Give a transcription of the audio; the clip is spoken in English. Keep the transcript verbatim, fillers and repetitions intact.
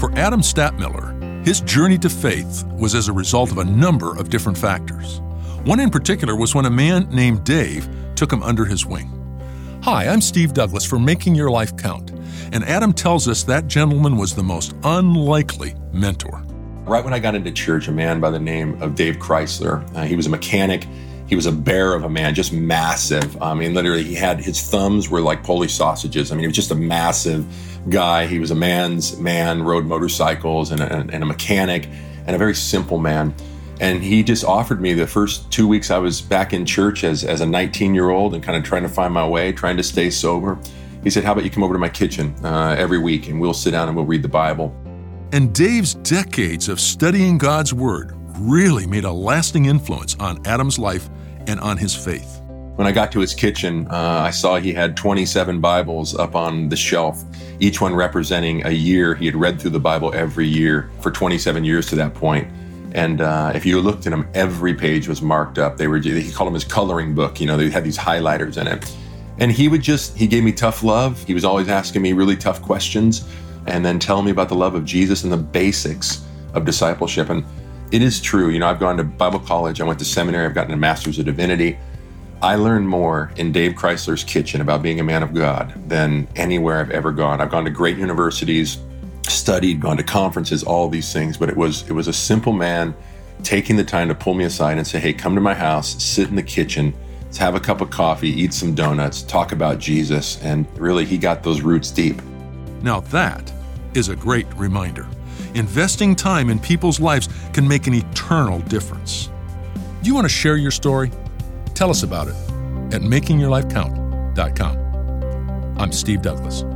For Adam Stadtmiller, his journey to faith was as a result of a number of different factors. One in particular was when a man named Dave took him under his wing. Hi, I'm Steve Douglas for Making Your Life Count, and Adam tells us that gentleman was the most unlikely mentor. Right when I got into church, a man by the name of Dave Chrysler, uh, he was a mechanic. He was a bear of a man, just massive. I mean, literally, he had, his thumbs were like Polish sausages. I mean, he was just a massive guy. He was a man's man, rode motorcycles, and a, and a mechanic, and a very simple man. And he just offered me the first two weeks I was back in church as, as a nineteen-year-old and kind of trying to find my way, trying to stay sober. He said, how about you come over to my kitchen uh, every week, and we'll sit down and we'll read the Bible. And Dave's decades of studying God's Word really made a lasting influence on Adam's life and on his faith. When I got to his kitchen, uh, I saw he had twenty-seven Bibles up on the shelf, each one representing a year. He had read through the Bible every year for twenty-seven years to that point. And uh, if you looked at them, every page was marked up. They were, he called them his coloring book. You know, they had these highlighters in it. And he would just, he gave me tough love. He was always asking me really tough questions and then telling me about the love of Jesus and the basics of discipleship. And it is true. You know, I've gone to Bible college. I went to seminary. I've gotten a master's of divinity. I learned more in Dave Chrysler's kitchen about being a man of God than anywhere I've ever gone. I've gone to great universities, studied, gone to conferences, all these things, but it was it was a simple man taking the time to pull me aside and say, hey, come to my house, sit in the kitchen, let's have a cup of coffee, eat some donuts, talk about Jesus. And really, he got those roots deep. Now that is a great reminder. Investing time in people's lives can make an eternal difference. Do you want to share your story? Tell us about it at making your life count dot com. I'm Steve Douglas.